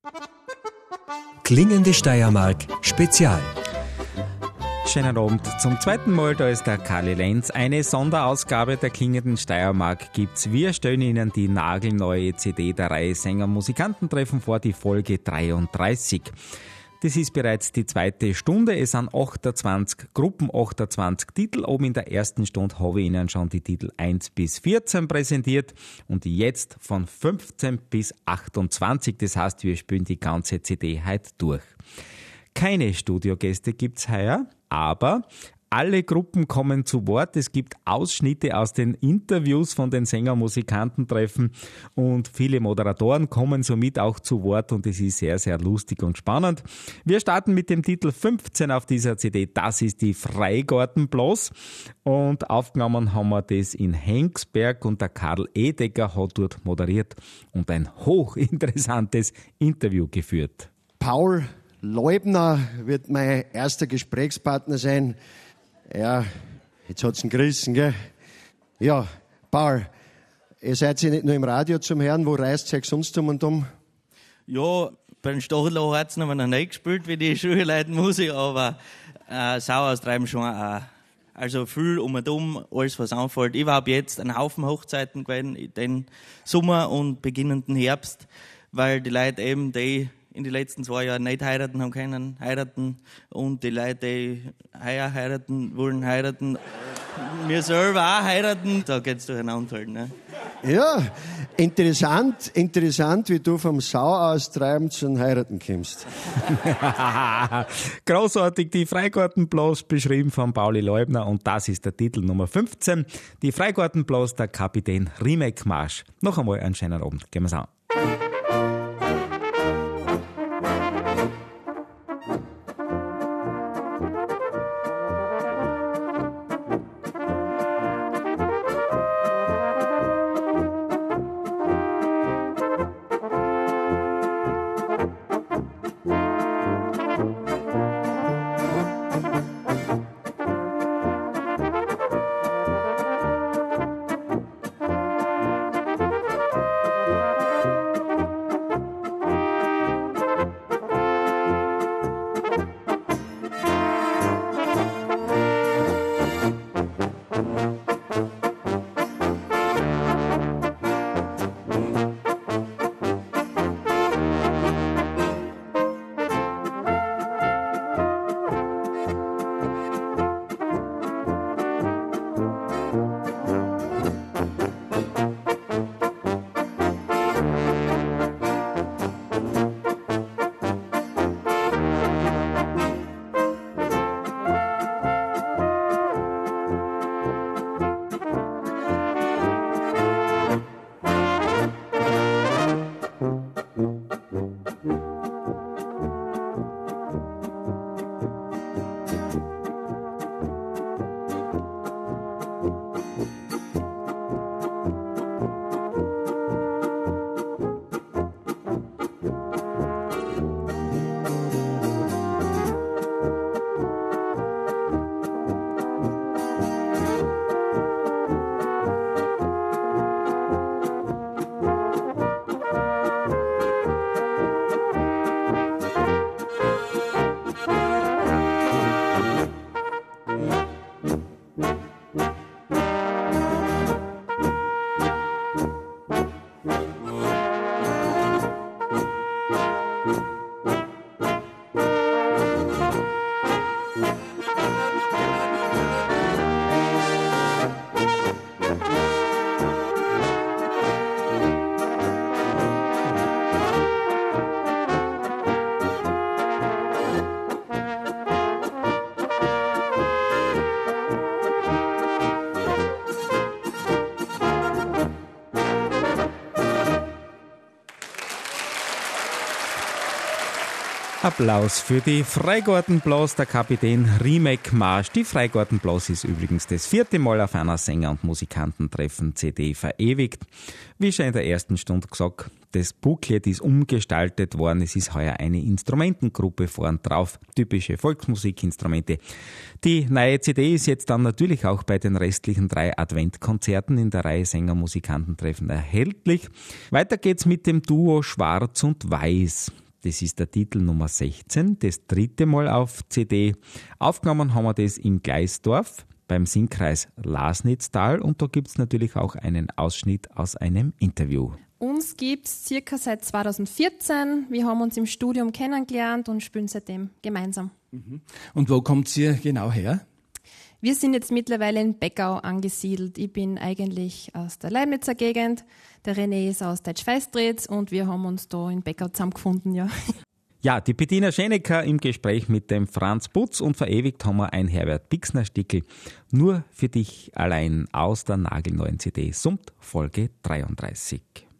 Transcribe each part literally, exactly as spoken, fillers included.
Klingende Steiermark Spezial. Schönen Abend. Zum zweiten Mal, da ist der Karli Lenz. Eine Sonderausgabe der Klingenden Steiermark gibt's. Wir stellen Ihnen die nagelneue C D der Reihe Sänger-Musikanten-Treffen vor, die Folge dreiunddreißig. Das ist bereits die zweite Stunde. Es sind achtundzwanzig Gruppen, achtundzwanzig Titel. Oben in der ersten Stunde habe ich Ihnen schon die Titel eins bis vierzehn präsentiert und jetzt von fünfzehn bis achtundzwanzig. Das heißt, wir spielen die ganze C D heute durch. Keine Studiogäste gibt's heuer, aber alle Gruppen kommen zu Wort. Es gibt Ausschnitte aus den Interviews von den Sänger-Musikanten-Treffen und viele Moderatoren kommen somit auch zu Wort und es ist sehr, sehr lustig und spannend. Wir starten mit dem Titel fünfzehn auf dieser C D. Das ist die Freigartenblas und aufgenommen haben wir das in Hengsberg und der Karl Edecker hat dort moderiert und ein hochinteressantes Interview geführt. Paul Leubner wird mein erster Gesprächspartner sein. Ja, jetzt hat's ihn gerissen, gell? Ja, Paul, ihr seid ja nicht nur im Radio zum Hören, wo reist ihr euch sonst um und um? Ja, beim Stachelloch hat's noch nicht gespielt, wie die Schulleute Musik, aber äh, Sau austreiben schon auch. Also viel um und um, alles was anfällt. Ich war ab jetzt einen Haufen Hochzeiten gewesen, den Sommer und beginnenden Herbst, weil die Leute eben, die in den letzten zwei Jahren nicht heiraten haben können, heiraten. Und die Leute, die heuer heiraten, wollen heiraten. Wir selber auch heiraten. Da geht's durcheinander halt, ne? Ja, interessant, interessant, wie du vom Sau austreiben zum Heiraten kommst. Großartig, die Freigartenblas, beschrieben von Pauli Leubner. Und das ist der Titel Nummer fünfzehn. Die Freigartenblas, der Kapitän Riemek-Marsch. Noch einmal einen schönen Abend. Gehen wir's an. Applaus für die Freigartenblas, der Kapitän Riemek-Marsch. Die Freigartenblas ist übrigens das vierte Mal auf einer Sänger- und Musikanten-Treffen-C D verewigt. Wie schon in der ersten Stunde gesagt, das Booklet ist umgestaltet worden. Es ist heuer eine Instrumentengruppe vorn drauf, typische Volksmusikinstrumente. Die neue C D ist jetzt dann natürlich auch bei den restlichen drei Adventkonzerten in der Reihe Sänger-Musikanten-Treffen erhältlich. Weiter geht's mit dem Duo Schwarz und Weiß. Das ist der Titel Nummer sechzehn, das dritte Mal auf C D. Aufgenommen haben wir das in Gleisdorf beim Singkreis Lasnitztal und da gibt es natürlich auch einen Ausschnitt aus einem Interview. Uns gibt es circa seit zweitausendvierzehn. Wir haben uns im Studium kennengelernt und spielen seitdem gemeinsam. Und wo kommt ihr genau her? Wir sind jetzt mittlerweile in Beckau angesiedelt. Ich bin eigentlich aus der Leibnitzer Gegend, der René ist aus Deutsch-Feistritz und wir haben uns da in Beckau zusammengefunden, ja. Ja, die Bettina Schenecker im Gespräch mit dem Franz Butz und verewigt haben wir ein Herbert Bixner-Stickel. Nur für dich allein aus der nagelneuen C D Summt Folge dreiunddreißig.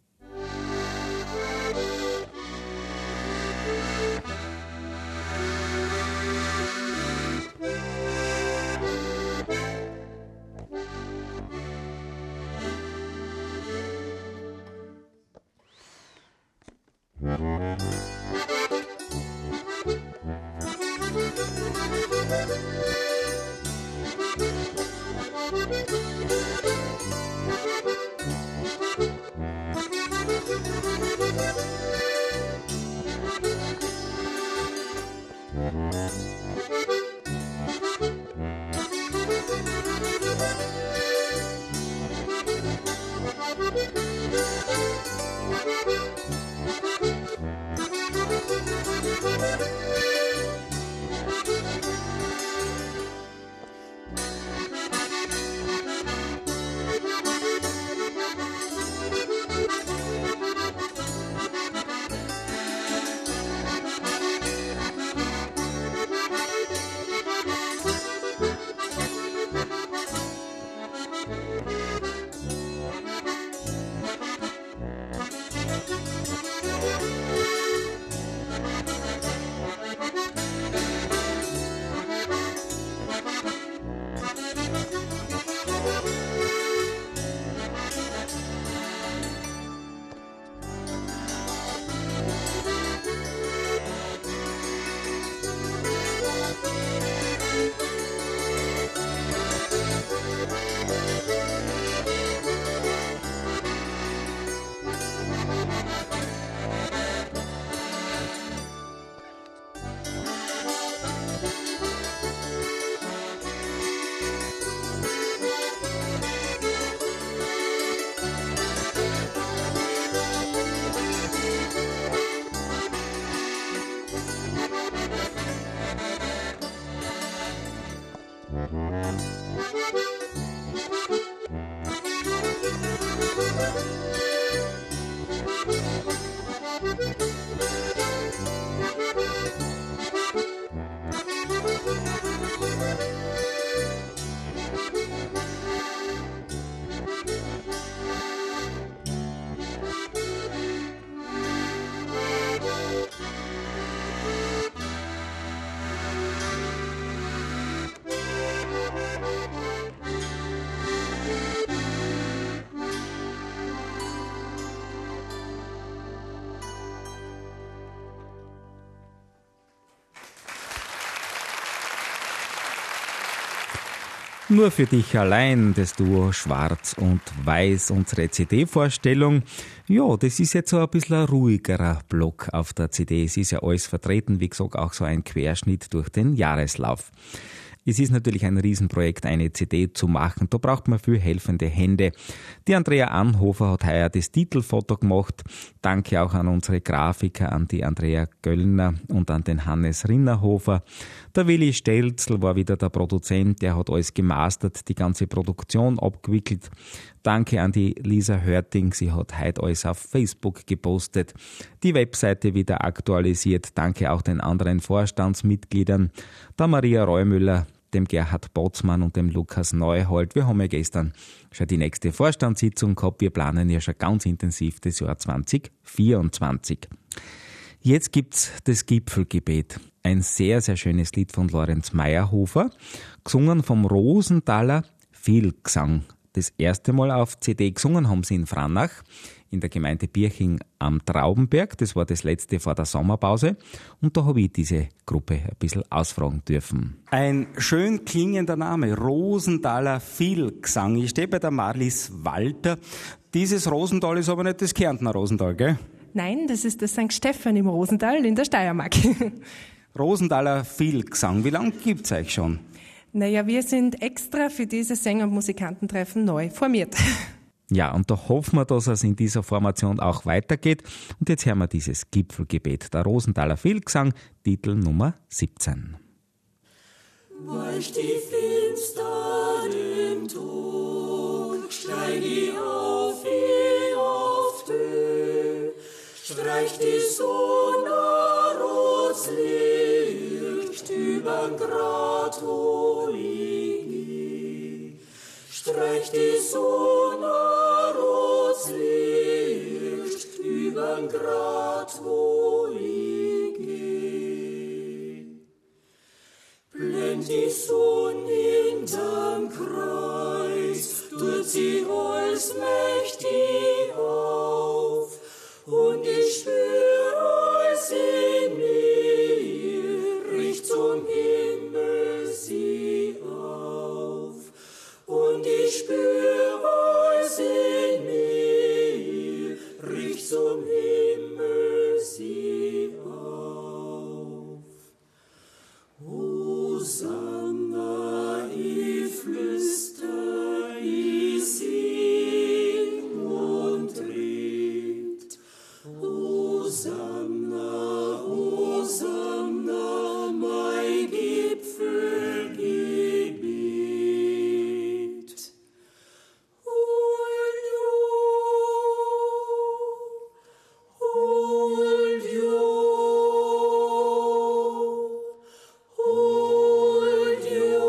Nur für dich allein, das Duo Schwarz und Weiß, unsere C D-Vorstellung. Ja, das ist jetzt so ein bisschen ein ruhigerer Block auf der C D. Es ist ja alles vertreten, wie gesagt, auch so ein Querschnitt durch den Jahreslauf. Es ist natürlich ein Riesenprojekt, eine C D zu machen. Da braucht man viel helfende Hände. Die Andrea Anhofer hat heuer das Titelfoto gemacht. Danke auch an unsere Grafiker, an die Andrea Göllner und an den Hannes Rinnerhofer. Der Willi Stelzl war wieder der Produzent, der hat alles gemastert, die ganze Produktion abgewickelt. Danke an die Lisa Hörting, sie hat heute alles auf Facebook gepostet, die Webseite wieder aktualisiert. Danke auch den anderen Vorstandsmitgliedern, der Maria Reumüller, dem Gerhard Botzmann und dem Lukas Neuhold. Wir haben ja gestern schon die nächste Vorstandssitzung gehabt. Wir planen ja schon ganz intensiv das Jahr zwanzig vierundzwanzig. Jetzt gibt's das Gipfelgebet. Ein sehr, sehr schönes Lied von Lorenz Meyerhofer, gesungen vom Rosenthaler Vielgesang. Das erste Mal auf C D gesungen haben sie in Frannach, in der Gemeinde Birching am Traubenberg. Das war das letzte vor der Sommerpause. Und da habe ich diese Gruppe ein bisschen ausfragen dürfen. Ein schön klingender Name, Rosenthaler Vielgesang. Ich stehe bei der Marlies Walter. Dieses Rosenthal ist aber nicht das Kärntner Rosenthal, gell? Nein, das ist das Sankt Stephan im Rosental in der Steiermark. Rosenthaler Vielgesang, wie lange gibt's euch schon? Naja, wir sind extra für dieses Sänger- und Musikantentreffen neu formiert. Ja, und da hoffen wir, dass es in dieser Formation auch weitergeht. Und jetzt hören wir dieses Gipfelgebet, der Rosenthaler Vielgesang, Titel Nummer siebzehn. Weich die Finster dem Tod, steig ich auf wie auf Tö, streich die Sonne rots Licht übern Grat, wo ich geh. Streich die Sonne rots Licht übern Grat, wo ich geh. Blend die Sonne hinterm Kreuz, tut sie alles mächtig auf, und ich spür alles in mir, richt zum Himmel sie auf. Und ich spür alles in mir, richt zum Himmel sie auf. Hosanna, ich flüster, ich sing und red. Hosanna, Hosanna, mein Gipfelgebet. Hol jo, hol jo, hol jo.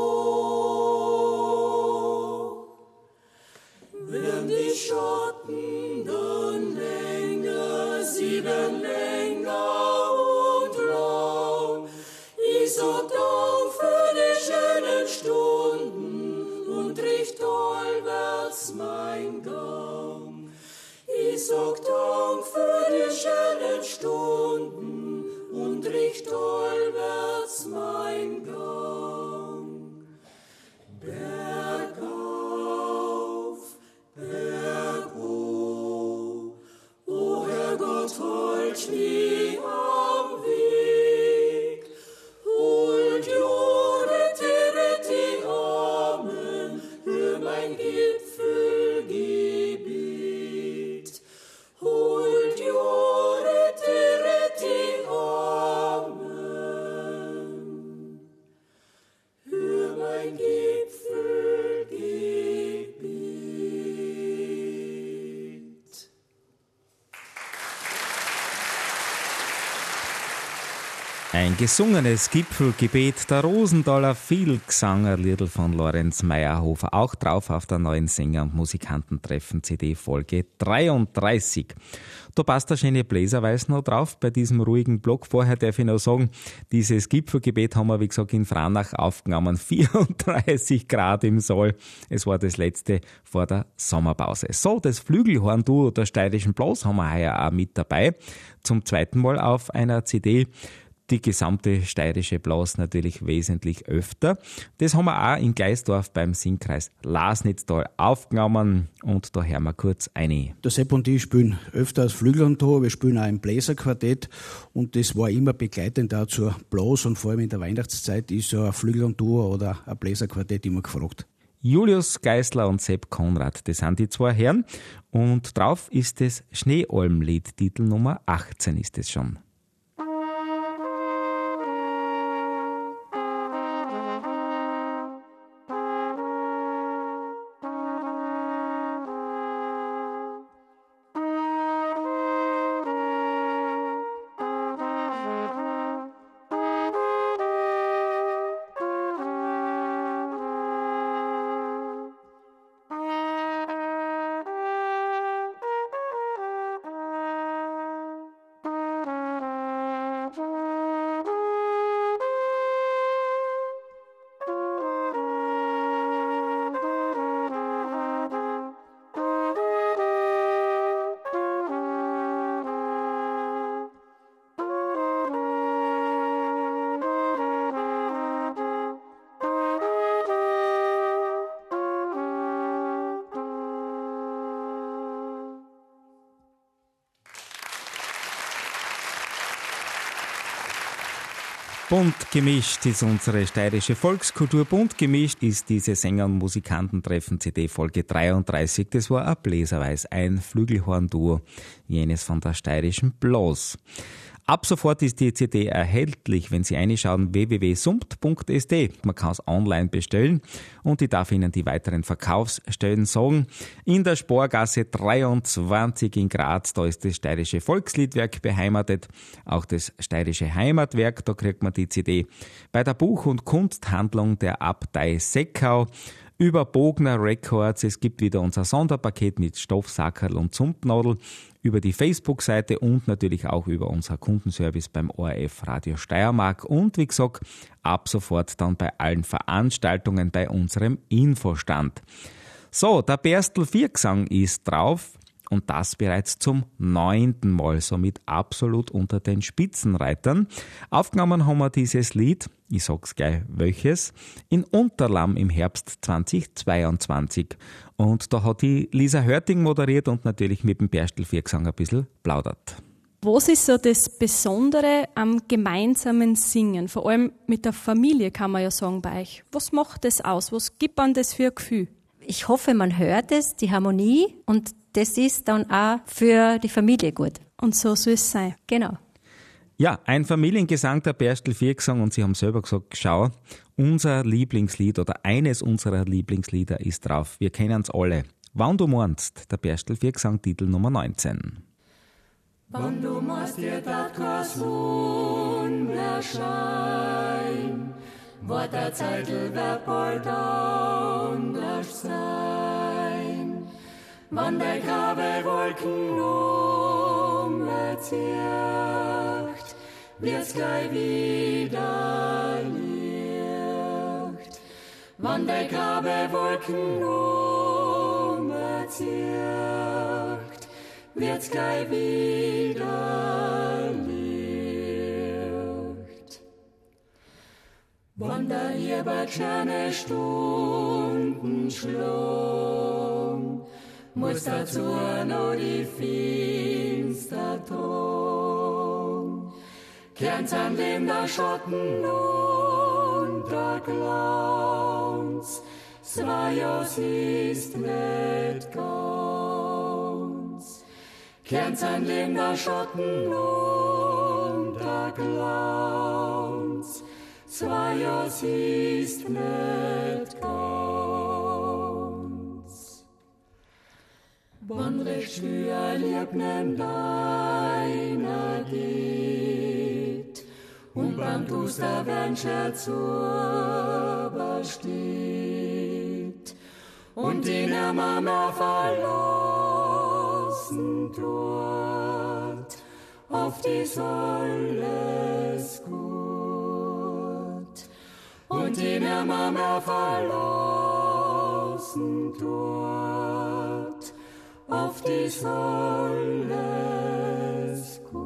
Werden die Schatten dann länger, sie werden länger und lang. Ich sag Dank für die schönen Stunden und richt allwärts mein Gang. Ich sag Dank für die schönen Stunden und richt allwärts mein Gang. Bergauf, bergo, o Herrgott, halt mich am Weg. Holt jo, rette, rette, Amen, hör mein Gipfelgebet. Holt jo, rette, rette, Amen, hör mein Gipfelgebet. Ein gesungenes Gipfelgebet, der Rosenthaler Vielgesang, ein Liedl von Lorenz Meyerhofer, auch drauf auf der neuen Sänger- und Musikantentreffen-C D Folge dreiunddreißig. Da passt der schöne Bläserweis noch drauf bei diesem ruhigen Block. Vorher darf ich noch sagen, dieses Gipfelgebet haben wir, wie gesagt, in Franach aufgenommen. vierunddreißig Grad im Saal. Es war das letzte vor der Sommerpause. So, das Flügelhorn-Duo der Steirischen Blas haben wir heuer auch mit dabei. Zum zweiten Mal auf einer C D. Die gesamte Steirische Blas natürlich wesentlich öfter. Das haben wir auch in Gleisdorf beim Singkreis Lasnitztal aufgenommen und da hören wir kurz eine. Der Sepp und ich spielen öfter als Flügelhorn-Duo, wir spielen auch im Bläserquartett und das war immer begleitend auch zur Blas und vor allem in der Weihnachtszeit ist so ein Flügelhorn-Duo oder ein Bläserquartett immer gefragt. Julius Geisler und Sepp Konrad, das sind die zwei Herren und drauf ist das Schneealmlied, Titel Nummer achtzehn ist es schon. Bunt gemischt ist unsere steirische Volkskultur. Bunt gemischt ist diese Sänger- und Musikantentreffen-C D Folge dreiunddreißig. Das war ein Bläserweis, ein Flügelhorn-Duo, jenes von der steirischen Blos. Ab sofort ist die C D erhältlich, wenn Sie reinschauen, w w w punkt sumpt punkt s d. Man kann es online bestellen und ich darf Ihnen die weiteren Verkaufsstellen sagen. In der Sporgasse dreiundzwanzig in Graz, da ist das Steirische Volksliedwerk beheimatet, auch das Steirische Heimatwerk, da kriegt man die C D. Bei der Buch- und Kunsthandlung der Abtei Seckau, über Bogner Records, es gibt wieder unser Sonderpaket mit Stoffsackerl und Zumtnadel, über die Facebook-Seite und natürlich auch über unser Kundenservice beim O R F Radio Steiermark und wie gesagt, ab sofort dann bei allen Veranstaltungen bei unserem Infostand. So, der Berstl Viergesang ist drauf und das bereits zum neunten Mal, somit absolut unter den Spitzenreitern. Aufgenommen haben wir dieses Lied, ich sag's gleich welches, in Unterlamm im Herbst zweitausendzweiundzwanzig. Und da hat die Lisa Hörting moderiert und natürlich mit dem Berstl Viergesang ein bisschen plaudert. Was ist so das Besondere am gemeinsamen Singen? Vor allem mit der Familie kann man ja sagen bei euch. Was macht das aus? Was gibt man das für ein Gefühl? Ich hoffe, man hört es, die Harmonie, und das ist dann auch für die Familie gut. Und so soll es sein. Genau. Ja, ein Familiengesang, der Berstl Viergesang, und Sie haben selber gesagt, schau, unser Lieblingslied oder eines unserer Lieblingslieder ist drauf. Wir kennen es alle. Wann du meinst, der Berstl Viergesang, Titel Nummer neunzehn. Wann du meinst, dir dat kein Sohn erschein, wird der Zeitl wird bald anders sein. Wann der graue Wolken umzieht, wird's gleich wieder Licht. Wann der graue Wolken umzieht, wird's gleich wieder Licht. Wann der hier bald schöne Stunden schlug, muss dazu noch die finster Ton. Kern's an dem der Schatten und der Glanz, Svajos ist nicht ganz. Kern's an dem der Schatten und der Glanz, Svajos ist nicht ganz. Wann recht für Liebnen deiner geht und beim Duster Wünsche zu übersteht und den er Mama verlassen tut, auf die alles gut und den er Mama verlassen tut, auf dies alles gut.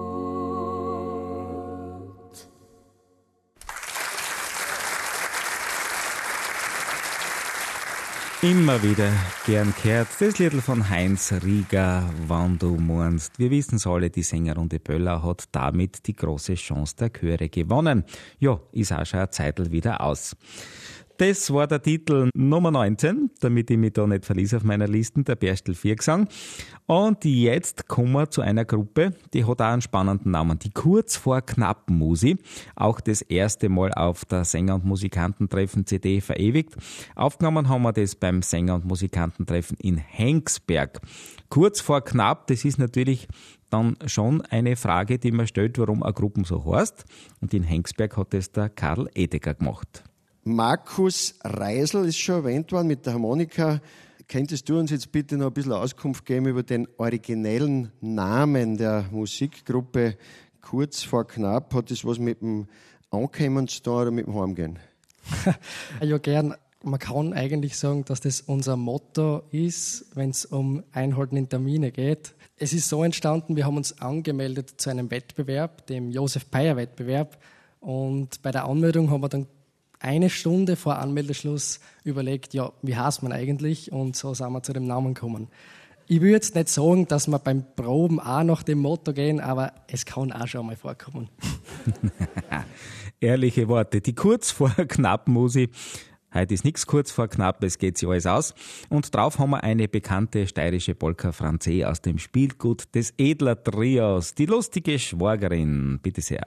Immer wieder gern gehört das Liedl von Heinz Rieger, Wann du meinst. Wir wissen's alle, die Sängerrunde Böller hat damit die große Chance der Chöre gewonnen. Ja, ist auch schon eine Zeitl wieder aus. Das war der Titel Nummer neunzehn, damit ich mich da nicht verließ auf meiner Liste, der Berstl Viergesang. Und jetzt kommen wir zu einer Gruppe, die hat auch einen spannenden Namen, die Kurz vor knapp Musi. Auch das erste Mal auf der Sänger- und Musikantentreffen C D verewigt. Aufgenommen haben wir das beim Sänger- und Musikantentreffen in Hengsberg. Kurz vor knapp, das ist natürlich dann schon eine Frage, die man stellt, warum eine Gruppe so heißt. Und in Hengsberg hat das der Karl Edeker gemacht. Markus Reisel ist schon erwähnt worden mit der Harmonika. Könntest du uns jetzt bitte noch ein bisschen Auskunft geben über den originellen Namen der Musikgruppe Kurz vor knapp? Hat das was mit dem Ankommen zu tun oder mit dem Heimgehen? Ja, gern. Man kann eigentlich sagen, dass das unser Motto ist, wenn es um Einhalten in Termine geht. Es ist so entstanden, wir haben uns angemeldet zu einem Wettbewerb, dem Josef-Peyer-Wettbewerb. Und bei der Anmeldung haben wir dann eine Stunde vor Anmeldeschluss überlegt, ja, wie heißt man eigentlich? Und so sind wir zu dem Namen gekommen. Ich würde jetzt nicht sagen, dass wir beim Proben auch nach dem Motto gehen, aber es kann auch schon mal vorkommen. Ehrliche Worte. Die kurz vor knapp Musi. Heute ist nichts kurz vor knapp, es geht sich alles aus. Und drauf haben wir eine bekannte steirische Polka Francais aus dem Spielgut des Edler Trios, die lustige Schwagerin. Bitte sehr.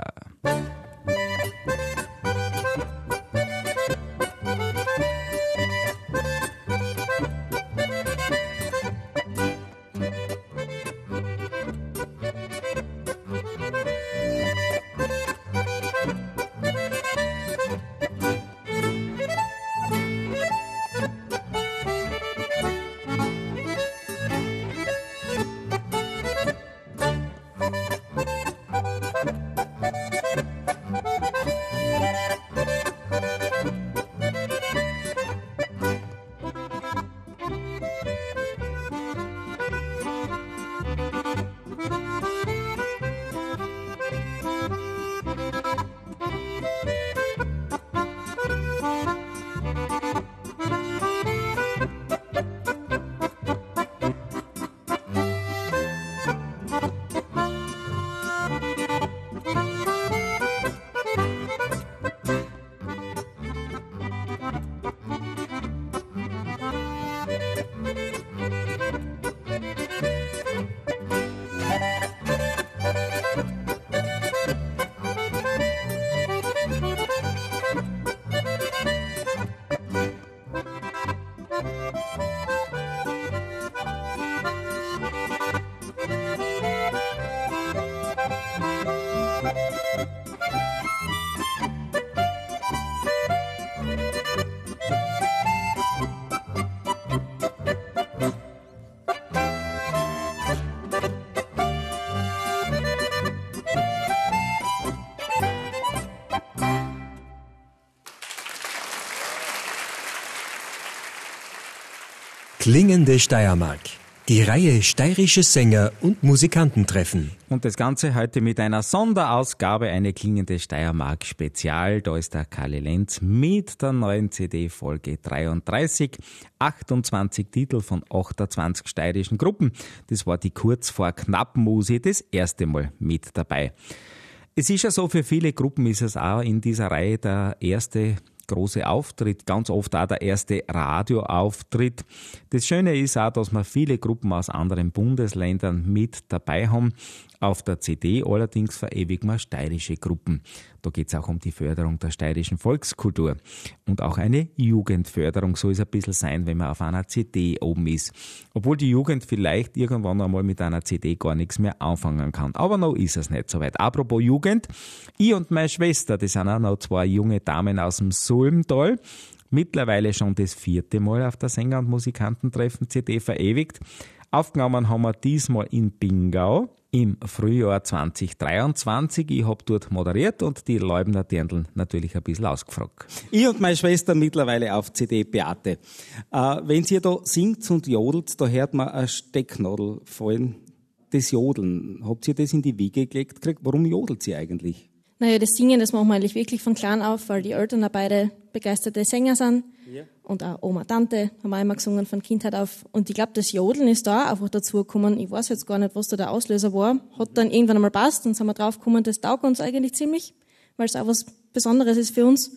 Klingende Steiermark. Die Reihe steirische Sänger und Musikantentreffen. Und das Ganze heute mit einer Sonderausgabe, eine klingende Steiermark Spezial. Da ist der Kalle Lenz mit der neuen C D Folge dreiunddreißig. achtundzwanzig Titel von achtundzwanzig steirischen Gruppen. Das war die kurz vor knapp Musi das erste Mal mit dabei. Es ist ja so, für viele Gruppen ist es auch in dieser Reihe der erste große Auftritt, ganz oft auch der erste Radioauftritt. Das Schöne ist auch, dass wir viele Gruppen aus anderen Bundesländern mit dabei haben. Auf der C D allerdings verewigen wir steirische Gruppen. Da geht es auch um die Förderung der steirischen Volkskultur. Und auch eine Jugendförderung soll es ein bisschen sein, wenn man auf einer C D oben ist. Obwohl die Jugend vielleicht irgendwann einmal mit einer C D gar nichts mehr anfangen kann. Aber noch ist es nicht so weit. Apropos Jugend, ich und meine Schwester, das sind auch noch zwei junge Damen aus dem Sulmtal, mittlerweile schon das vierte Mal auf der Sänger- und Musikantentreffen C D verewigt. Aufgenommen haben wir diesmal in Pingau im Frühjahr zwanzig dreiundzwanzig. Ich habe dort moderiert und die Leubner Dirndl natürlich ein bisschen ausgefragt. Ich und meine Schwester mittlerweile auf C D Beate. Äh, wenn sie da singt und jodelt, da hört man eine Stecknadel fallen. Das Jodeln, habt ihr das in die Wiege gelegt gekriegt? Warum jodelt sie eigentlich? Naja, das Singen, das machen wir eigentlich wirklich von klein auf, weil die Eltern auch beide begeisterte Sänger sind. Ja. Und auch Oma, Tante haben auch immer gesungen von Kindheit auf. Und ich glaube, das Jodeln ist da einfach dazu gekommen. Ich weiß jetzt gar nicht, was da der Auslöser war. Hat dann irgendwann einmal passt und sind wir drauf gekommen, das taugt uns eigentlich ziemlich, weil es auch was Besonderes ist für uns.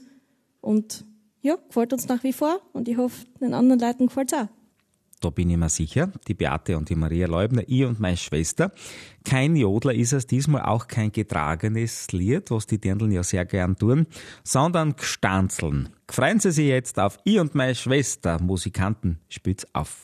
Und ja, gefällt uns nach wie vor. Und ich hoffe, den anderen Leuten gefällt es auch. Da bin ich mir sicher, die Beate und die Maria Leubner, ich und meine Schwester. Kein Jodler ist es diesmal, auch kein getragenes Lied, was die Dirndln ja sehr gern tun, sondern Gstanzeln. Freuen Sie sich jetzt auf ich und meine Schwester, Musikanten, spült's auf.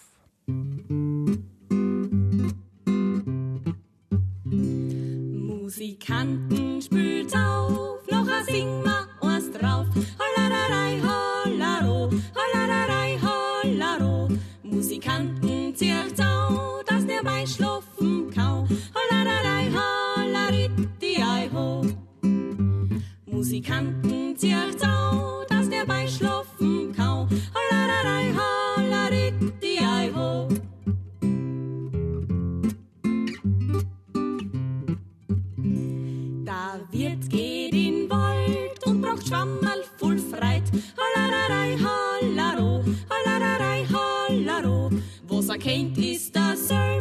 Musikanten, spült's auf, noch a sing ma was drauf. Hollararai, hollaro, hollararai, hollaro. Musikanten, zieht's au, dass der bei schlafen kau. Hollararai, hollaritti, ei ho. Musikanten, zieht's au, dass der bei schlafen kau. Hollararai, hollaritti, ei ho. Da Wirt geht in Wald und braucht Schwammerl voll Freit. Hollararai, hollaro, hollararai, hollaro. Was er kennt, ist das Söll.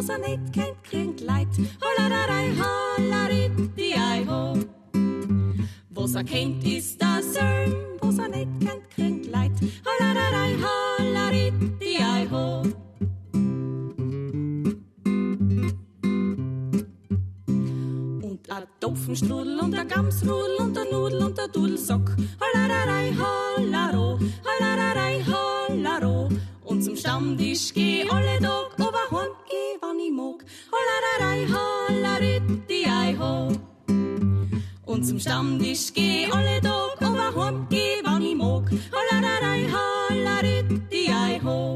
was er nicht kennt, kriegt Leid. Hollaradei, hollaritti, ei ho. Was er kennt, ist das Sölm, was er nicht kennt, kriegt Leid. Hollaradei, hollaritti, ei ho. Und a Topfenstrudel und a Gamsrudel und a Nudel und a Dudelsock. Hollaradei, hollaro, hollaradei, hollaro. Und zum Stammtisch geh alle Tag, aber heim geh, wann ich mag. Hollaradei, hollaritti, ei ho. Und zum Stammtisch geh alle Tag, aber heim geh, wann ich mag. Hollaradei, hollaritti, ei ho.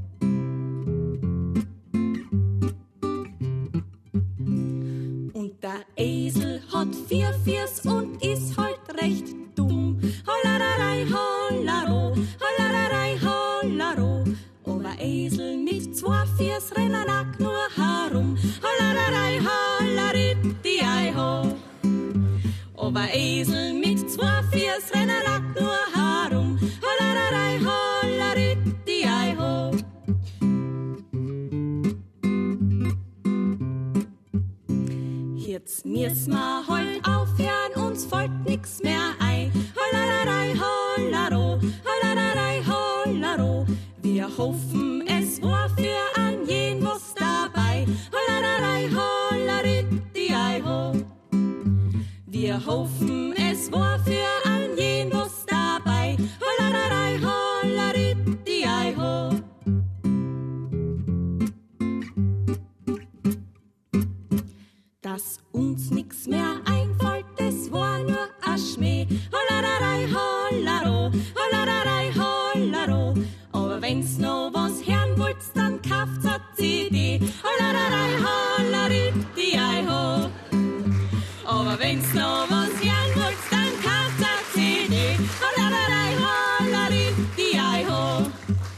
Und der Esel hat vier Fiers und ist halt recht dumm. Hollaradei, hollaro, hollaradei, hollaro. Aber Esel mit zwei Fiers rennen auch nur herum. Hollaradei, hollaritti, ei ho. Aber Esel mit zwei Fiers rennen auch nur herum. Hollaradei, hollaritti, ei ho. Jetzt müssen wir halt aufhören, uns fällt nix mehr ein. Hollaradei, hollaro, hollaradei, hollaro. Wir hoffen, es war für an jeden was dabei. Hollaradei, hollaritti, ei ho. Wir hoffen, es war für an jeden was dabei. Hollaradei, hollaritti, ei ho. Dass uns nix mehr einfällt, das war nur a Schmäh. Hollaradei, hollaro, hollaradei, hollaro. Aber wenn's noch was hören wollt, dann kauft's a C D. Hollaradei, hollaritti, ei ho. Aber wenn's noch was hören wollt, dann kauft's a C D. Hollaradei, hollaritti, ei ho.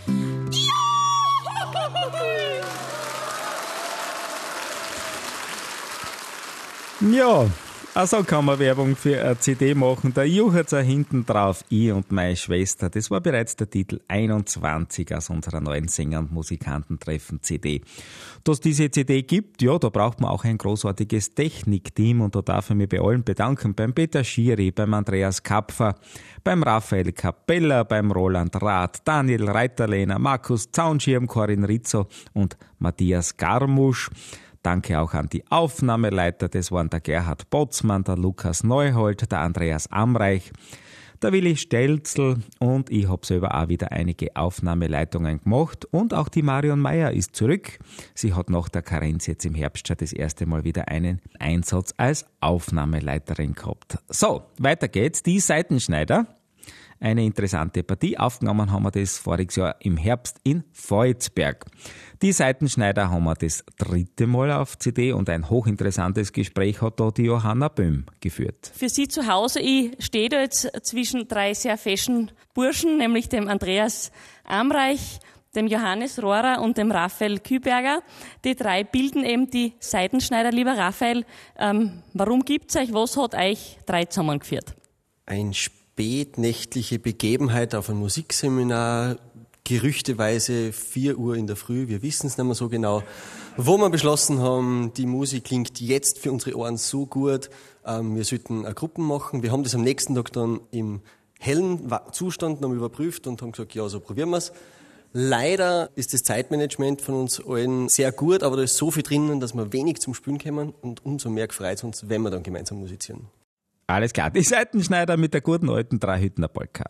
Ja, also kann man Werbung für eine C D machen. Der Jucherzer hinten drauf, ich und meine Schwester. Das war bereits der Titel einundzwanzig aus unserer neuen Sänger- und Musikantentreffen C D. Dass diese C D gibt, ja, da braucht man auch ein großartiges Technikteam und da darf ich mich bei allen bedanken. Beim Peter Schiri, beim Andreas Kapfer, beim Raphael Capella, beim Roland Rath, Daniel Reiterlehner, Markus Zaunschirm, Corinne Rizzo und Matthias Garmusch. Danke auch an die Aufnahmeleiter, das waren der Gerhard Botzmann, der Lukas Neuhold, der Andreas Amreich, der Willi Stelzl und ich habe selber auch wieder einige Aufnahmeleitungen gemacht und auch die Marion Meyer ist zurück. Sie hat nach der Karenz jetzt im Herbst schon das erste Mal wieder einen Einsatz als Aufnahmeleiterin gehabt. So, weiter geht's, die Seitenschneider. Eine interessante Partie. Aufgenommen haben wir das voriges Jahr im Herbst in Volzberg. Die Seitenschneider haben wir das dritte Mal auf C D und ein hochinteressantes Gespräch hat da die Johanna Böhm geführt. Für Sie zu Hause, ich stehe da jetzt zwischen drei sehr fashion Burschen, nämlich dem Andreas Amreich, dem Johannes Rohrer und dem Raphael Küberger. Die drei bilden eben die Seitenschneider. Lieber Raphael, ähm, warum gibt's euch? Was hat euch drei zusammengeführt? Ein spätnächtliche Begebenheit auf einem Musikseminar, gerüchteweise vier Uhr in der Früh, wir wissen es nicht mehr so genau, wo wir beschlossen haben, die Musik klingt jetzt für unsere Ohren so gut, ähm, wir sollten eine Gruppe machen. Wir haben das am nächsten Tag dann im hellen Zustand noch überprüft und haben gesagt, ja, so probieren wir es. Leider ist das Zeitmanagement von uns allen sehr gut, aber da ist so viel drinnen, dass wir wenig zum Spielen kommen und umso mehr gefreut es uns, wenn wir dann gemeinsam musizieren. Alles klar, die Seitenschneider mit der guten alten Dreihütner Polka.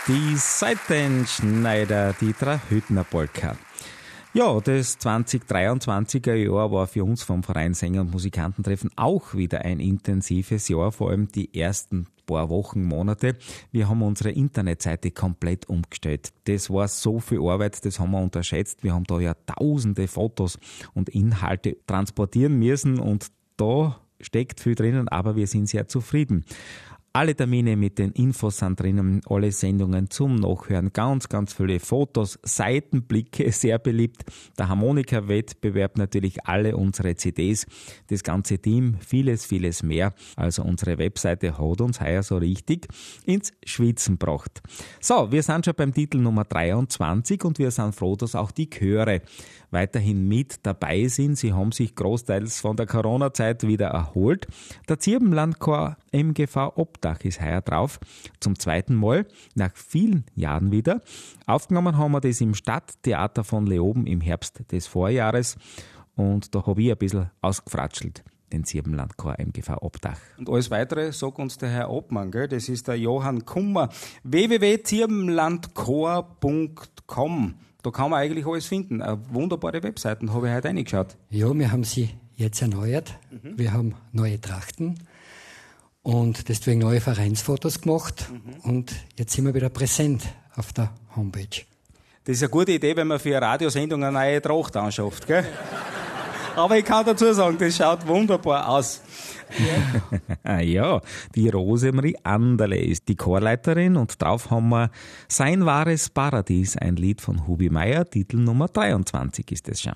Die Seitenschneider, die Drahütner Polka. Ja, das zwanzig dreiundzwanziger Jahr war für uns vom Verein Sänger- und Musikantentreffen auch wieder ein intensives Jahr, vor allem die ersten paar Wochen, Monate. Wir haben unsere Internetseite komplett umgestellt. Das war so viel Arbeit, das haben wir unterschätzt. Wir haben da ja tausende Fotos und Inhalte transportieren müssen und da steckt viel drinnen, aber wir sind sehr zufrieden. Alle Termine mit den Infos sind drinnen, alle Sendungen zum Nachhören, ganz, ganz viele Fotos, Seitenblicke, sehr beliebt. Der Harmonika-Wettbewerb, natürlich alle unsere C Ds, das ganze Team, vieles, vieles mehr. Also unsere Webseite hat uns heuer so richtig ins Schwitzen gebracht. So, wir sind schon beim Titel Nummer dreiundzwanzig und wir sind froh, dass auch die Chöre weiterhin mit dabei sind. Sie haben sich großteils von der Corona-Zeit wieder erholt. Der Zirbenlandchor M G V Obdach ist heuer drauf, zum zweiten Mal, nach vielen Jahren wieder. Aufgenommen haben wir das im Stadttheater von Leoben im Herbst des Vorjahres und da habe ich ein bisschen ausgefratschelt, den Zirbenlandchor M G V Obdach. Und alles Weitere sagt uns der Herr Obmann, gell? Das ist der Johann Kummer. w w w punkt zirbenlandchor punkt com. Da kann man eigentlich alles finden. Eine wunderbare Webseiten, habe ich heute reingeschaut. Ja, wir haben sie jetzt erneuert. Mhm. Wir haben neue Trachten und deswegen neue Vereinsfotos gemacht. Mhm. Und jetzt sind wir wieder präsent auf der Homepage. Das ist eine gute Idee, wenn man für eine Radiosendung eine neue Tracht anschafft, gell? Aber ich kann dazu sagen, das schaut wunderbar aus. Ja, ja, die Rosemarie Anderle ist die Chorleiterin und drauf haben wir Sein wahres Paradies, ein Lied von Hubi Meier, Titel Nummer dreiundzwanzig ist es schon.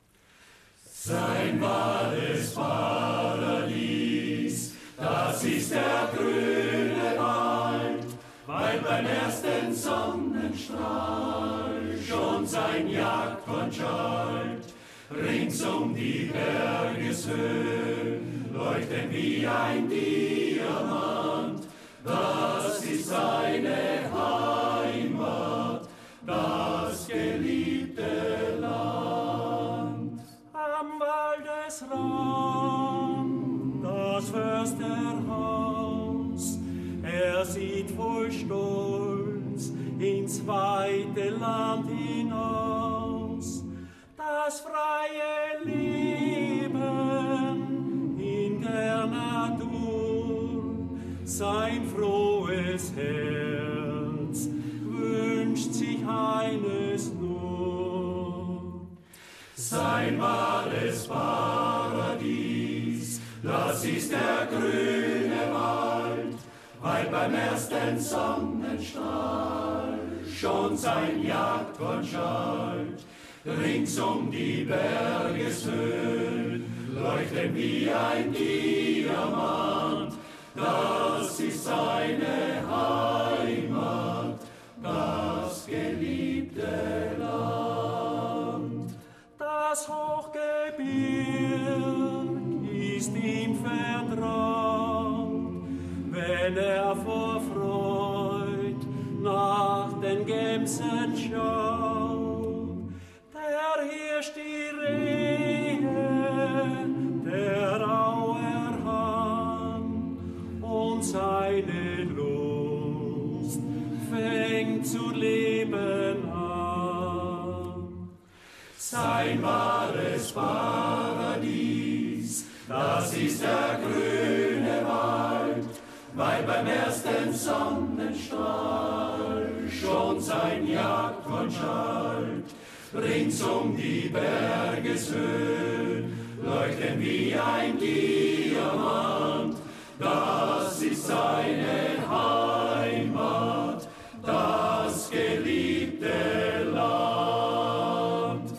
Sein wahres Paradies, das ist der grüne Wald, weil beim ersten Sonnenstrahl schon sein Jagdhorn schallt. Rings um die Bergeshöhen leuchten wie ein Diamant. Das ist seine Heimat, das geliebte Land. Am Waldesrand das Försterhaus, er sieht voll Stolz ins weite Land hinaus. Das freie Leben in der Natur, sein frohes Herz wünscht sich eines nur. Sein wahres Paradies, das ist der grüne Wald, weil beim ersten Sonnenstrahl schon sein Jagdhorn schallt. Rings um die Bergeshöhen leuchten wie ein Diamant. Das ist seine Heimat, das geliebte Land. Das Hochgebirg ist ihm vertraut, wenn er vor Freud nach den Gemsen schaut. Der Hirsch die Rehe, der Auerhahn und seine Lust fängt zu leben an. Sein wahres Paradies, das ist der grüne Wald, weil beim ersten Sonnenstrahl schon sein Jagdhorn schallt. Rings um die Bergeshöhen leuchten wie ein Diamant. Das ist seine Heimat, das geliebte Land.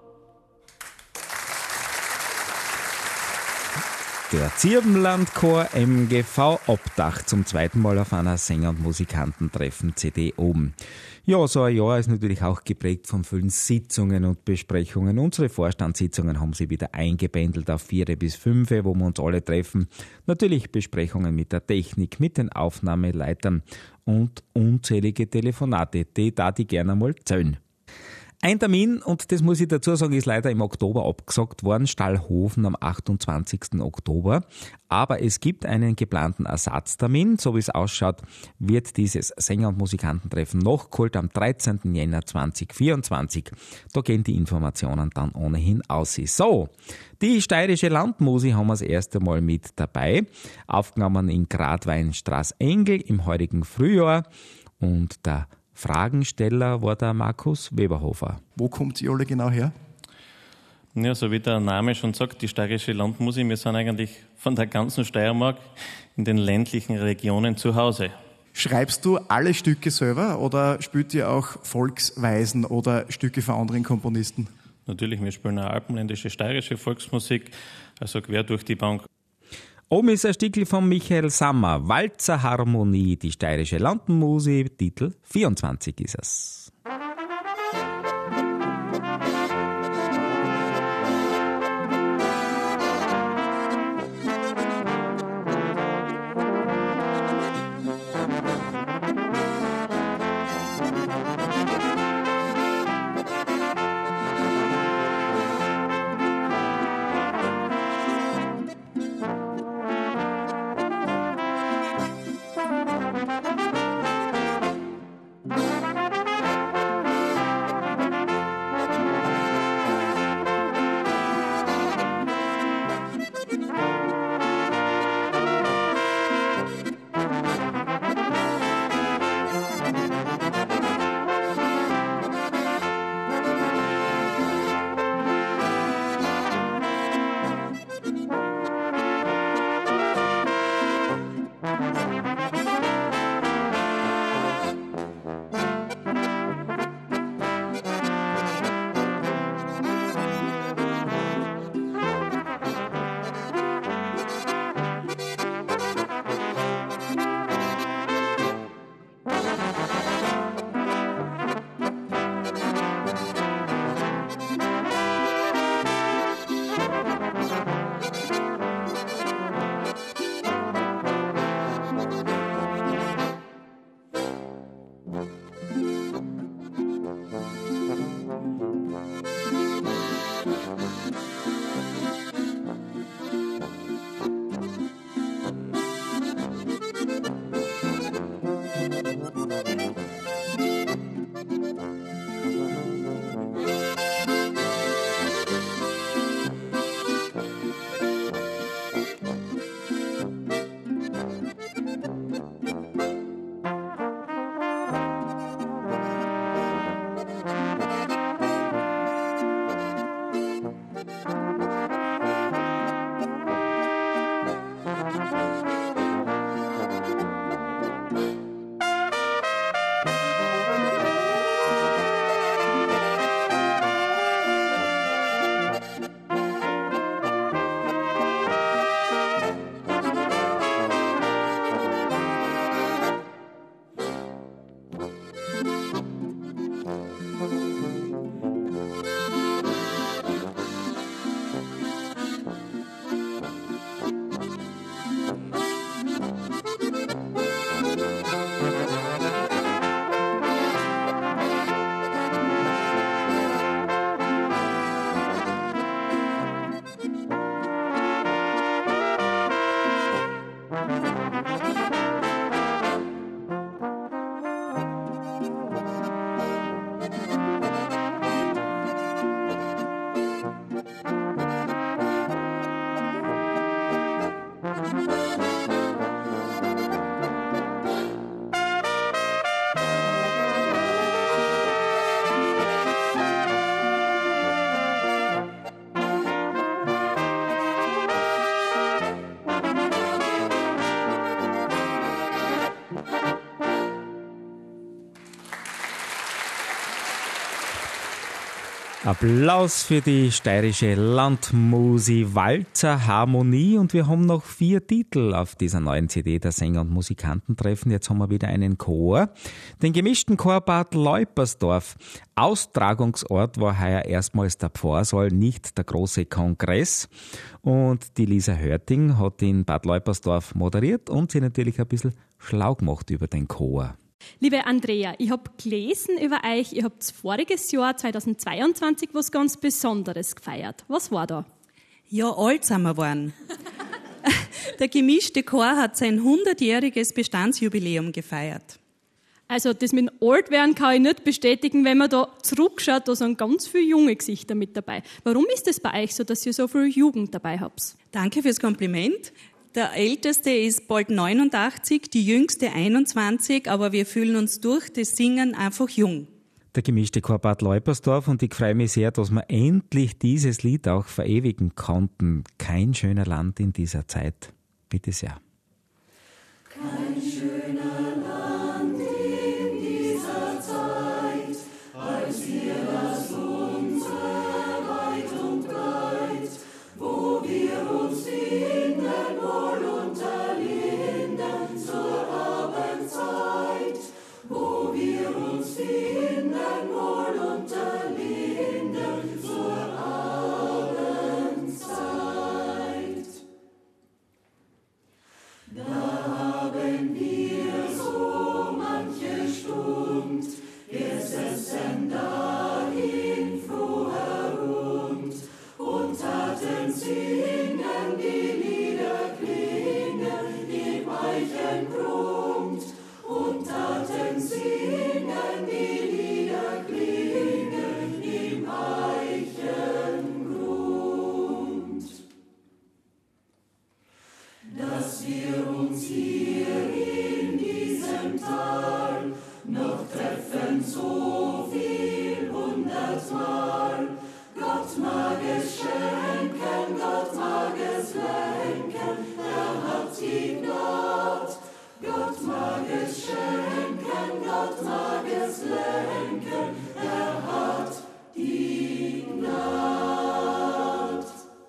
Der Zirbenlandchor M G V Obdach zum zweiten Mal auf einer Sänger- und Musikantentreffen C D oben. Ja, so ein Jahr ist natürlich auch geprägt von vielen Sitzungen und Besprechungen. Unsere Vorstandssitzungen haben sie wieder eingebändelt auf vier bis fünf, wo wir uns alle treffen. Natürlich Besprechungen mit der Technik, mit den Aufnahmeleitern und unzählige Telefonate, die da die gerne mal zählen. Ein Termin, und das muss ich dazu sagen, ist leider im Oktober abgesagt worden, Stallhofen am achtundzwanzigsten Oktober. Aber es gibt einen geplanten Ersatztermin. So wie es ausschaut, wird dieses Sänger- und Musikantentreffen nachgeholt am dreizehnten Jänner zweitausendvierundzwanzig. Da gehen die Informationen dann ohnehin aus. So, die steirische Landmusik haben wir das erste Mal mit dabei. Aufgenommen in Gradweinstraß-Engel im heurigen Frühjahr. Und der Fragensteller war der Markus Weberhofer. Wo kommt die alle genau her? Ja, so wie der Name schon sagt, die steirische Landmusik, wir sind eigentlich von der ganzen Steiermark in den ländlichen Regionen zu Hause. Schreibst du alle Stücke selber oder spielt ihr auch Volksweisen oder Stücke von anderen Komponisten? Natürlich, wir spielen auch alpenländische, steirische Volksmusik, also quer durch die Bank. Oben ist ein Stückchen von Michael Sammer, Walzer Harmonie, die steirische Landmusik, Titel vierundzwanzig ist es. Applaus für die steirische Landmusik Walzer Harmonie, und wir haben noch vier Titel auf dieser neuen C D der Sänger- und Musikantentreffen. Jetzt haben wir wieder einen Chor, den gemischten Chor Bad Leupersdorf. Austragungsort war heuer erstmals der Pfarrsaal, nicht der große Kongress, und die Lisa Hörting hat in Bad Leupersdorf moderiert und sie natürlich ein bisschen schlau gemacht über den Chor. Liebe Andrea, ich habe gelesen über euch, ihr habt voriges Jahr zweitausendzweiundzwanzig was ganz Besonderes gefeiert. Was war da? Ja, alt sind wir geworden. Der gemischte Chor hat sein hundertjähriges Bestandsjubiläum gefeiert. Also das mit dem Altwerden kann ich nicht bestätigen, wenn man da zurückschaut, da sind ganz viele junge Gesichter mit dabei. Warum ist es bei euch so, dass ihr so viel Jugend dabei habt? Danke fürs Kompliment. Der Älteste ist bald neunundachtzig, die Jüngste einundzwanzig, aber wir fühlen uns durch das Singen einfach jung. Der gemischte Chor Bad Leupersdorf, und ich freue mich sehr, dass wir endlich dieses Lied auch verewigen konnten. Kein schöner Land in dieser Zeit. Bitte sehr. Kein schöner Land in dieser Zeit, als wir das unsere weit und breit, wo wir uns finden wohl unter Linden zur Abendzeit, wo wir uns finden wohl unter Linden zur Abendzeit. Da haben wir so manche Stund gesessen dahin froh herund und taten singen die Lieder klingen im Eichengrund und taten singen die Lieder klingen im Eichengrund. Dass wir uns hier in diesem Tal noch treffen, so viel hundertmal. Gott mag es schenken, Gott mag es lenken, er hat die Gnad. Gott mag es schenken, Gott mag es lenken, er hat die Gnad.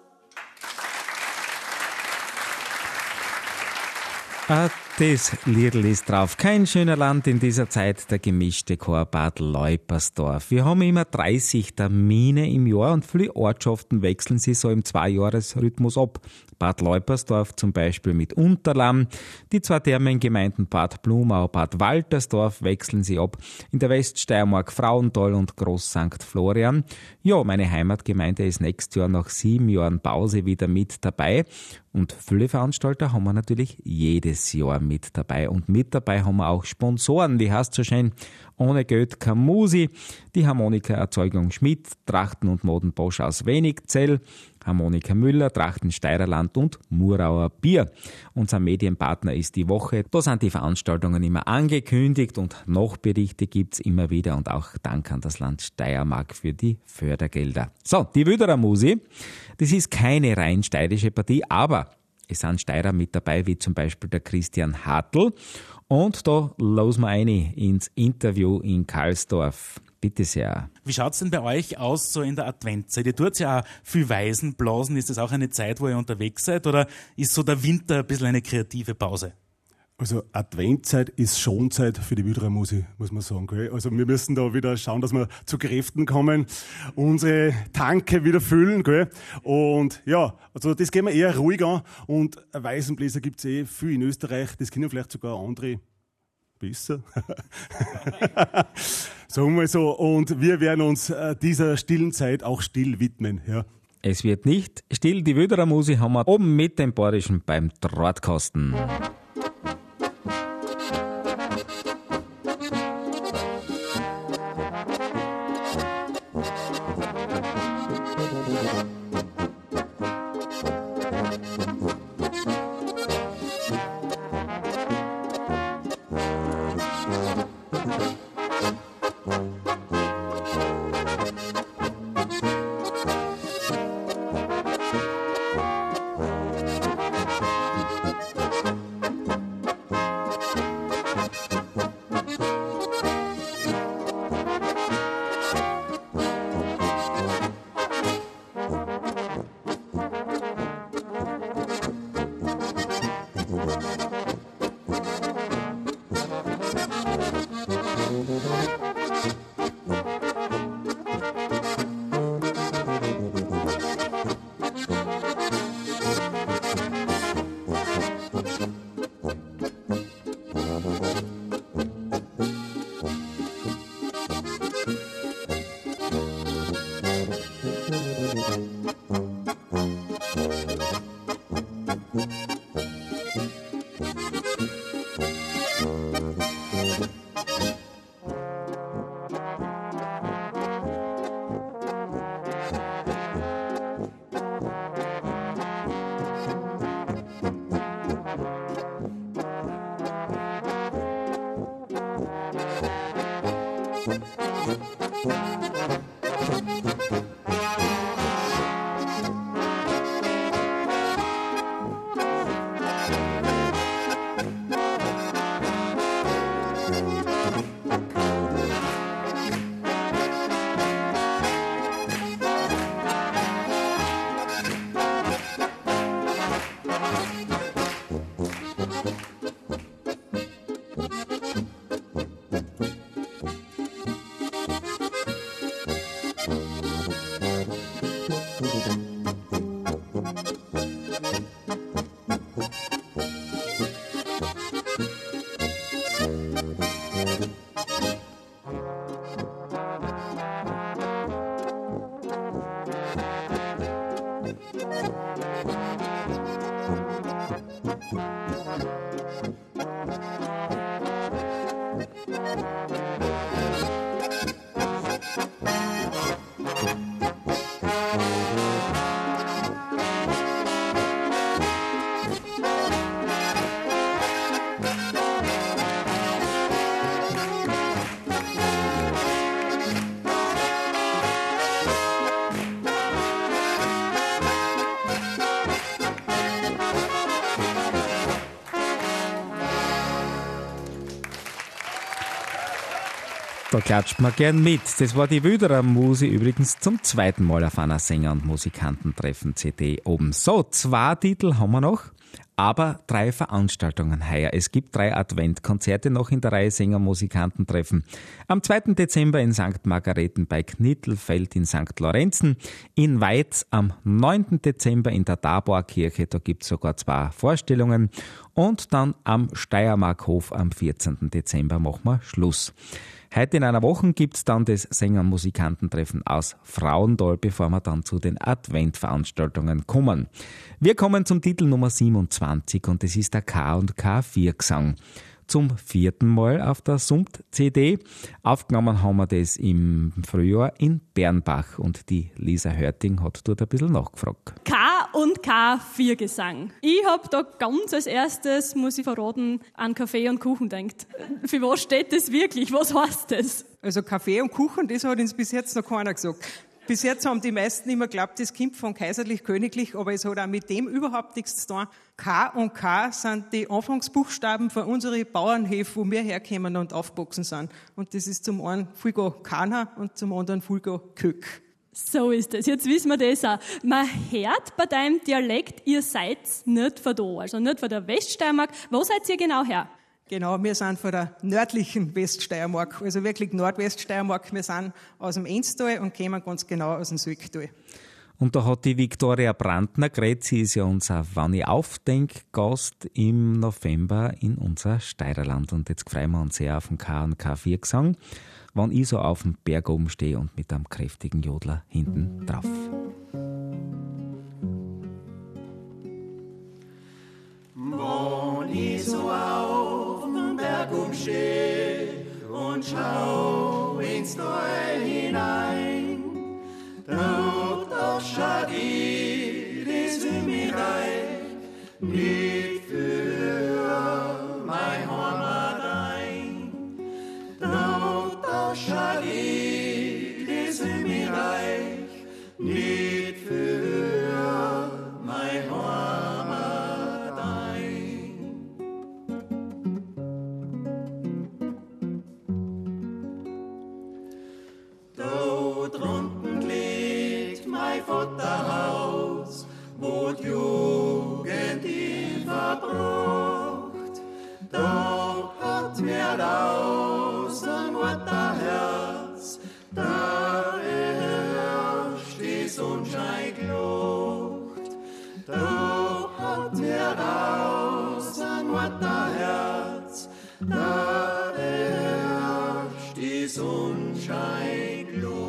Ah, das Liedl ist drauf. Kein schöner Land in dieser Zeit, der gemischte Chor Bad Leupersdorf. Wir haben immer dreißig Termine im Jahr und viele Ortschaften wechseln sie so im Zweijahresrhythmus ab. Bad Leupersdorf zum Beispiel mit Unterlamm. Die zwei Thermengemeinden Bad Blumau, Bad Waltersdorf wechseln sie ab. In der Weststeiermark Frauenthal und Groß Sankt Florian. Ja, meine Heimatgemeinde ist nächstes Jahr nach sieben Jahren Pause wieder mit dabei. Und viele Veranstalter haben wir natürlich jedes Jahr mit dabei. Und mit dabei haben wir auch Sponsoren, wie heißt so schön, ohne Geld keine Musi. Die Harmonika-Erzeugung Schmidt, Trachten und Moden Bosch aus Wenigzell, Harmonika Müller, Trachten Steirerland und Murauer Bier. Unser Medienpartner ist die Woche. Da sind die Veranstaltungen immer angekündigt und Nachberichte gibt's immer wieder. Und auch Dank an das Land Steiermark für die Fördergelder. So, die Wüderer Musi, das ist keine rein steirische Partie, aber es sind Steirer mit dabei, wie zum Beispiel der Christian Hartl. Und da losen wir rein ins Interview in Karlsdorf. Bitte sehr. Wie schaut's denn bei euch aus so in der Adventszeit? Ihr tut ja auch viel Weisen blasen. Ist das auch eine Zeit, wo ihr unterwegs seid? Oder ist so der Winter ein bisschen eine kreative Pause? Also Adventzeit ist schon Zeit für die Wüderer Musik, muss man sagen. Gell? Also wir müssen da wieder schauen, dass wir zu Kräften kommen, unsere Tanke wieder füllen. Gell? Und ja, also das gehen wir eher ruhig an. Und Weisenbläser gibt's eh viel in Österreich. Das können vielleicht sogar andere besser. Sagen wir so. Und wir werden uns dieser stillen Zeit auch still widmen. Ja. Es wird nicht still. Die Wüderer Musik haben wir oben mit dem Bayerischen beim Drahtkasten. Da klatscht man gern mit. Das war die Wüderer Musi übrigens zum zweiten Mal auf einer Sänger- und Musikantentreffen-C D oben. So, zwei Titel haben wir noch, aber drei Veranstaltungen heuer. Es gibt drei Adventkonzerte noch in der Reihe Sänger-Musikantentreffen. Am zweiten Dezember in Sankt Margareten bei Knittelfeld in Sankt Lorenzen, in Weiz am neunten Dezember in der Taborkirche, da gibt es sogar zwei Vorstellungen, und dann am Steiermarkhof am vierzehnten Dezember machen wir Schluss. Heute in einer Woche gibt es dann das Sänger- und Musikantentreffen aus Frauendal, bevor wir dann zu den Adventveranstaltungen kommen. Wir kommen zum Titel Nummer siebenundzwanzig und das ist der K und K vier Gesang. Zum vierten Mal auf der Sumt-C D. Aufgenommen haben wir das im Frühjahr in Bernbach und die Lisa Hörting hat dort ein bisschen nachgefragt. K und K vier Gesang. Ich hab da ganz als erstes, muss ich verraten, an Kaffee und Kuchen denkt. Für was steht das wirklich? Was heißt das? Also Kaffee und Kuchen, das hat uns bis jetzt noch keiner gesagt. Bis jetzt haben die meisten immer geglaubt, das kommt von kaiserlich-königlich, aber es hat auch mit dem überhaupt nichts zu tun. K und K sind die Anfangsbuchstaben von unseren Bauernhöfen, wo wir herkommen und aufgewachsen sind. Und das ist zum einen Fulgo Kana und zum anderen Fulgo Kök. So ist es. Jetzt wissen wir das auch. Man hört bei deinem Dialekt, ihr seid nicht von da, also nicht von der Weststeiermark. Wo seid ihr genau her? Genau, wir sind von der nördlichen Weststeiermark, also wirklich Nordweststeiermark. Wir sind aus dem Enstal und kommen ganz genau aus dem Söcktal. Und da hat die Viktoria Brandner geredet, sie ist ja unser Wann ich aufdenk Gast im November in unser Steirerland. Und jetzt freuen wir uns sehr auf den K und K vier Gesang, wenn ich so auf dem Berg oben stehe und mit einem kräftigen Jodler hinten drauf. Wenn ich so auf dem Berg umsteh und schau ins Tal hinein, dort doch schaut ich das Himmelreich nicht für mein Heimat ein. Dort doch schaut ich das Himmelreich nicht für mein Heimat ein. Dort drunten liegt mein Vaterhaus, wo die Jugend ihn verbracht. Da hat mir aus dem Mutterherz der erste Sonnenschein gelacht. Da hat mir aus dem Mutterherz der erste Sonnenschein gelacht.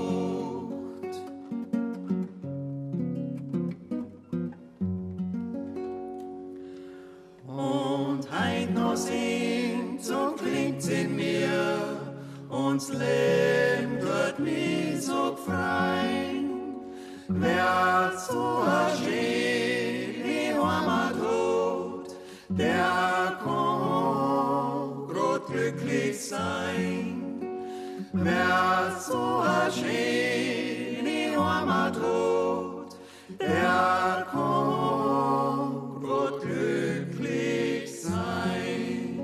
Und heut noch singt und klingt's in mir, und's Leben tut mich so gefrein. Wer so a schöne Heimat hat, der kann grad glücklich sein. wer so a schöne Heimat hat, der kann grad glücklich sein.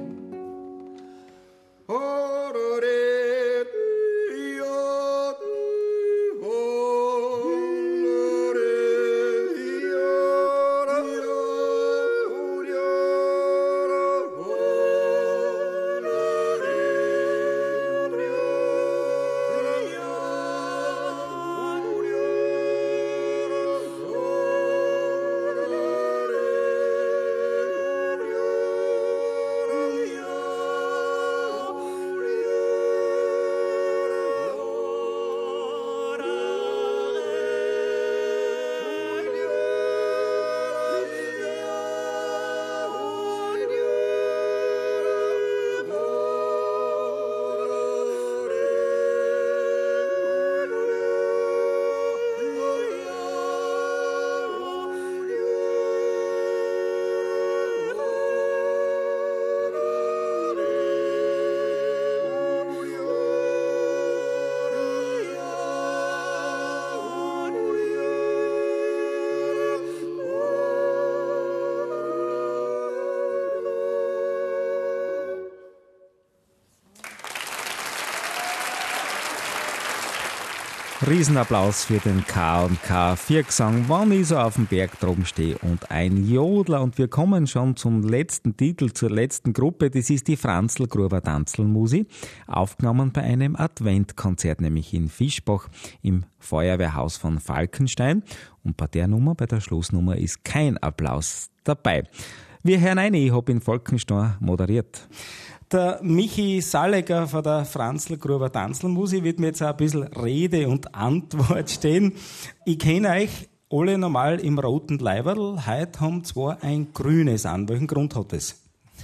Riesenapplaus für den K und K Viergesang, wann ich so auf dem Berg droben stehe und ein Jodler. Und wir kommen schon zum letzten Titel, zur letzten Gruppe. Das ist die Franzl-Gruber Tanzlmusi, aufgenommen bei einem Adventkonzert, nämlich in Fischbach im Feuerwehrhaus von Falkenstein. Und bei der Nummer, bei der Schlussnummer, ist kein Applaus dabei. Wir hören rein, ich habe in Falkenstein moderiert. Der Michi Salleger von der Franzl-Gruber Tanzlmusi wird mir jetzt auch ein bisschen Rede und Antwort stehen. Ich kenne euch alle normal im roten Leiberl, heute haben zwar ein grünes an. Welchen Grund hat es?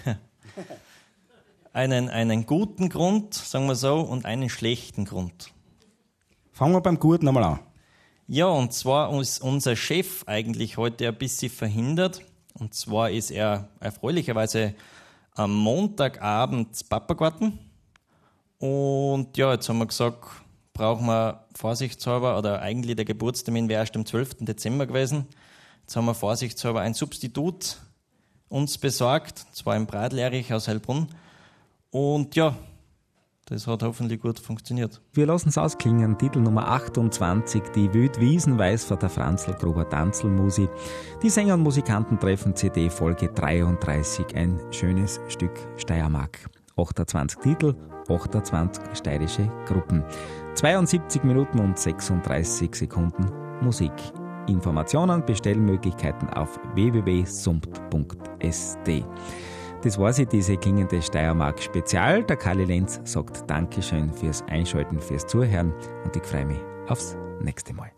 Einen, einen guten Grund, sagen wir so, und einen schlechten Grund. Fangen wir beim Guten einmal an. Ja, und zwar ist unser Chef eigentlich heute ein bisschen verhindert. Und zwar ist er erfreulicherweise am Montagabend Papagarten. Und ja, jetzt haben wir gesagt, brauchen wir vorsichtshalber, oder eigentlich der Geburtstermin wäre erst am zwölften Dezember gewesen. Jetzt haben wir vorsichtshalber ein Substitut uns besorgt, und zwar im Bradlerich aus Heilbrunn. Und ja, das hat hoffentlich gut funktioniert. Wir lassen es ausklingen. Titel Nummer achtundzwanzig, die Wildwiesenweis von der Franzl-Gruber Tanzlmusi. Die Sänger und Musikanten treffen C D Folge dreiunddreißig. Ein schönes Stück Steiermark. achtundzwanzig Titel, achtundzwanzig steirische Gruppen. zweiundsiebzig Minuten und sechsunddreißig Sekunden Musik. Informationen, Bestellmöglichkeiten auf w w w punkt sumpt punkt s d. Das war sie, diese klingende Steiermark-Spezial. Der Karli Lenz sagt Dankeschön fürs Einschalten, fürs Zuhören und ich freue mich aufs nächste Mal.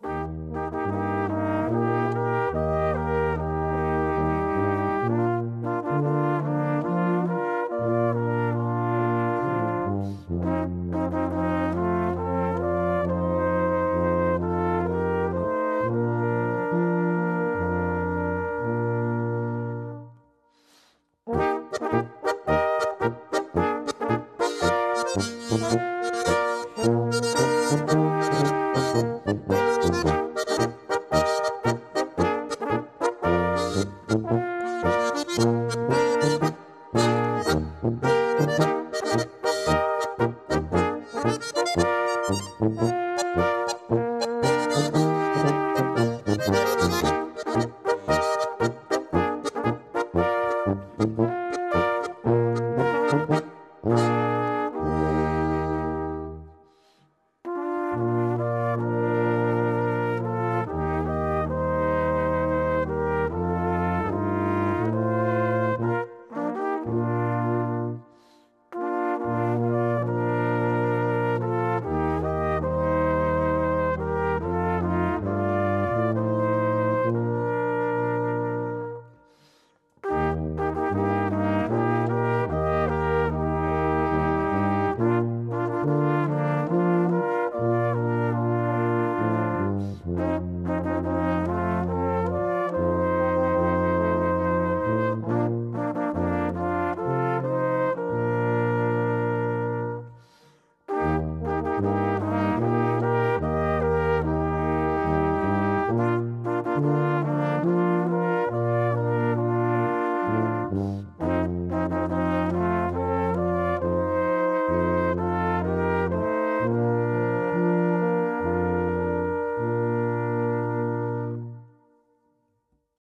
Thank you.